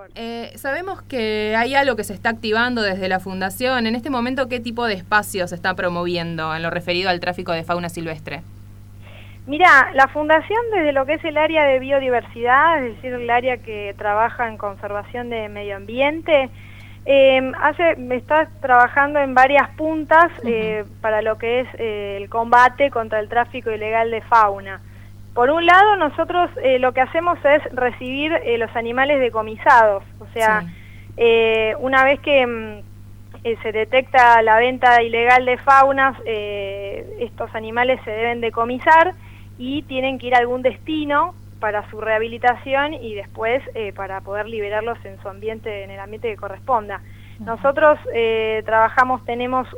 favor. Sabemos que hay algo que se está activando desde la Fundación. En este momento, ¿qué tipo de espacio se está promoviendo en lo referido al tráfico de fauna silvestre? Mira, la Fundación desde lo que es el área de biodiversidad, es decir, el área que trabaja en conservación de medio ambiente, está trabajando en varias puntas para lo que es el combate contra el tráfico ilegal de fauna. Por un lado, nosotros lo que hacemos es recibir los animales decomisados, o sea, una vez que se detecta la venta ilegal de faunas, estos animales se deben decomisar y tienen que ir a algún destino para su rehabilitación y después para poder liberarlos en su ambiente, en el ambiente que corresponda. Nosotros tenemos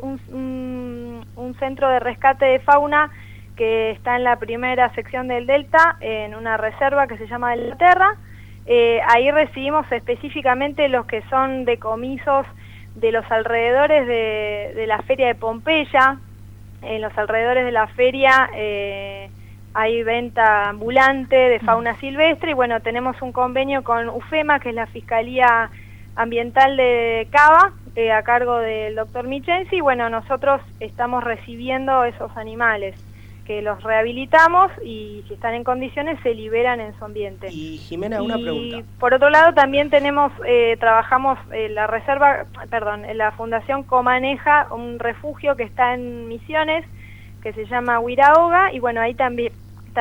un centro de rescate de fauna que está en la primera sección del Delta, en una reserva que se llama Delta Terra. Ahí recibimos específicamente los que son decomisos de los alrededores de la feria de Pompeya. En los alrededores de la feria hay venta ambulante de fauna silvestre y bueno, tenemos un convenio con UFEMA, que es la Fiscalía Ambiental de Cava, a cargo del doctor Michensi, y bueno, nosotros estamos recibiendo esos animales, que los rehabilitamos y si están en condiciones se liberan en su ambiente. Y Jimena, una pregunta. Por otro lado también trabajamos la Fundación comaneja un refugio que está en Misiones, que se llama Huiraoga, y bueno, ahí también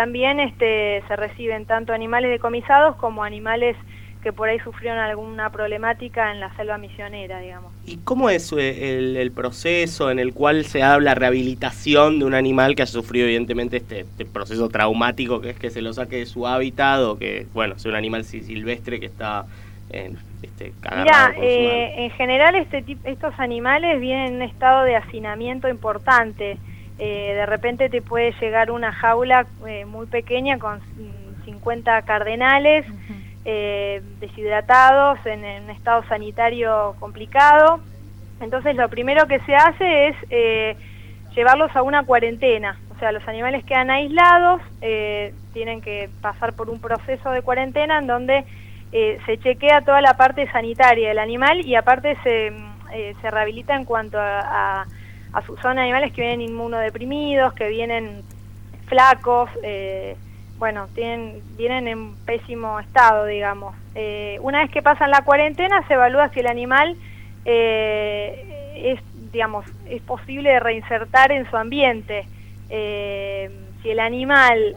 se reciben tanto animales decomisados como animales que por ahí sufrieron alguna problemática en la selva misionera, digamos. ¿Y cómo es el proceso en el cual se da la rehabilitación de un animal que ha sufrido evidentemente este proceso traumático, que es que se lo saque de su hábitat o que, bueno, sea un animal silvestre que está Mira, en general estos animales vienen en un estado de hacinamiento importante. De repente te puede llegar una jaula muy pequeña con 50 cardenales, deshidratados, en un estado sanitario complicado. Entonces lo primero que se hace es llevarlos a una cuarentena. O sea, los animales quedan aislados, tienen que pasar por un proceso de cuarentena en donde se chequea toda la parte sanitaria del animal y aparte se rehabilita en cuanto son animales que vienen inmunodeprimidos, que vienen flacos, vienen en pésimo estado, digamos. Una vez que pasan la cuarentena se evalúa si el animal es posible de reinsertar en su ambiente. Si el animal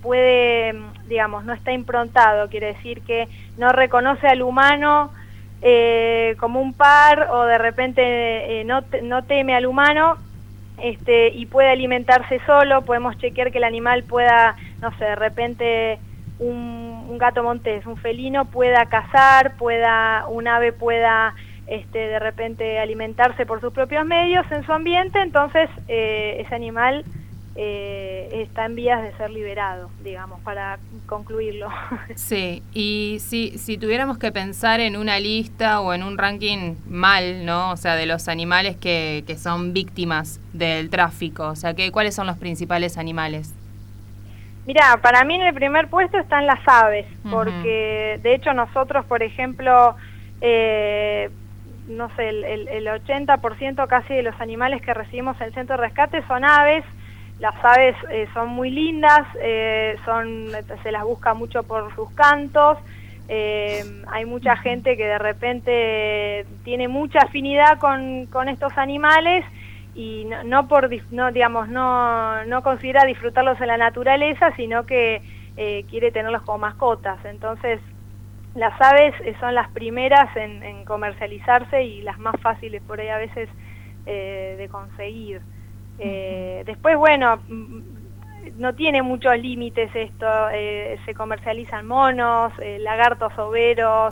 no está improntado, quiere decir que no reconoce al humano como un par, o de repente no teme al humano, y puede alimentarse solo, podemos chequear que el animal pueda, no sé, de repente un gato montés, un felino pueda cazar, un ave pueda de repente alimentarse por sus propios medios en su ambiente, entonces ese animal está en vías de ser liberado, digamos, para concluirlo. Sí, y si tuviéramos que pensar en una lista o en un ranking mal, ¿no? O sea, de los animales que son víctimas del tráfico, o sea, ¿cuáles son los principales animales? Mirá, para mí en el primer puesto están las aves, porque de hecho nosotros, por ejemplo, el 80% casi de los animales que recibimos en el centro de rescate son aves. Las aves son muy lindas, se las busca mucho por sus cantos, hay mucha gente que de repente tiene mucha afinidad con estos animales y no considera disfrutarlos en la naturaleza, sino que quiere tenerlos como mascotas. Entonces las aves son las primeras en comercializarse y las más fáciles por ahí a veces de conseguir. Después, bueno, no tiene muchos límites esto, se comercializan monos, lagartos overos,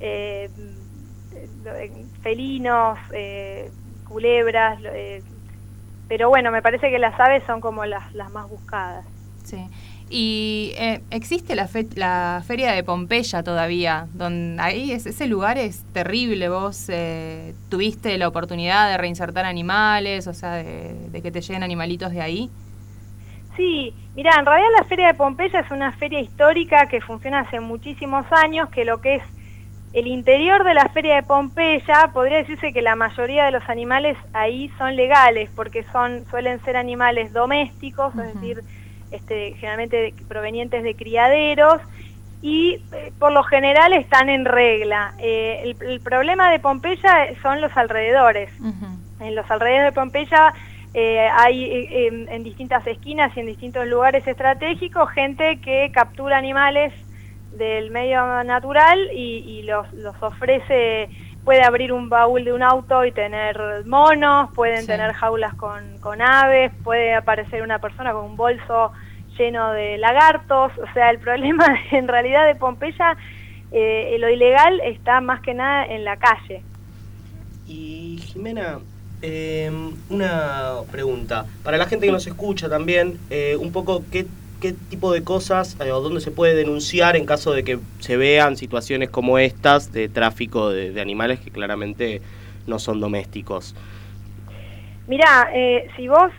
felinos, culebras, pero bueno, me parece que las aves son como las más buscadas. Sí. Y existe la feria de Pompeya todavía, donde ahí ese lugar es terrible. Vos tuviste la oportunidad de reinsertar animales, o sea, de que te lleguen animalitos de ahí. Sí, mirá, en realidad la feria de Pompeya es una feria histórica que funciona hace muchísimos años, que lo que es El interior de la feria de Pompeya, podría decirse que la mayoría de los animales ahí son legales, porque suelen ser animales domésticos, es decir, generalmente provenientes de criaderos, y por lo general están en regla. El problema de Pompeya son los alrededores. En los alrededores de Pompeya hay en distintas esquinas y en distintos lugares estratégicos gente que captura animales del medio natural y los ofrece. Puede abrir un baúl de un auto y tener monos, pueden tener jaulas con aves, puede aparecer una persona con un bolso lleno de lagartos. O sea, el problema en realidad de Pompeya, lo ilegal está más que nada en la calle. Y Jimena, una pregunta, para la gente que nos escucha también, un poco qué tipo de cosas o dónde se puede denunciar en caso de que se vean situaciones como estas de tráfico de animales que claramente no son domésticos. Mirá, si vos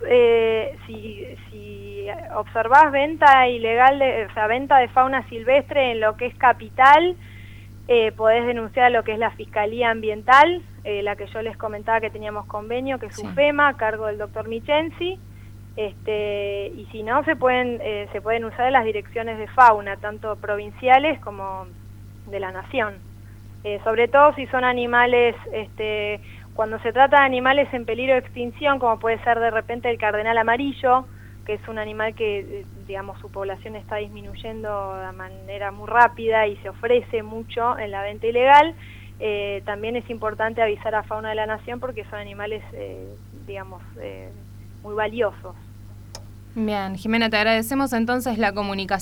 si observás venta ilegal, venta de fauna silvestre en lo que es Capital, podés denunciar lo que es la Fiscalía Ambiental, la que yo les comentaba que teníamos convenio, que es UFEMA, a cargo del doctor Michensi. Y si no, se pueden usar las direcciones de fauna, tanto provinciales como de la nación. Sobre todo si son animales, cuando se trata de animales en peligro de extinción, como puede ser de repente el cardenal amarillo, que es un animal que, digamos, su población está disminuyendo de manera muy rápida y se ofrece mucho en la venta ilegal, también es importante avisar a Fauna de la Nación porque son animales, digamos, muy valiosos. Bien, Jimena, te agradecemos entonces la comunicación.